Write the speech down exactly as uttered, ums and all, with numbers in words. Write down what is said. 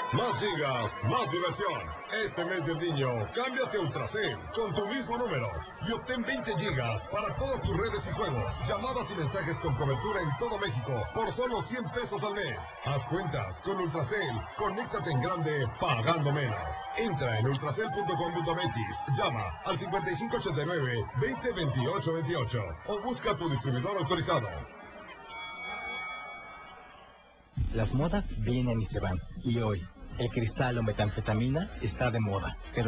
Más gigas, más diversión. Este mes del niño, cámbiate a Ultracel con tu mismo número y obtén veinte gigas para todas tus redes y juegos, llamadas y mensajes con cobertura en todo México por solo cien pesos al mes. Haz cuentas con Ultracel, conéctate en grande pagando menos. Entra en ultracel punto com punto m x, llama al cincuenta y cinco ochenta y nueve, veinte veintiocho veintiocho o busca a tu distribuidor autorizado. Las modas vienen y se van, y hoy, el cristal o metanfetamina está de moda, pero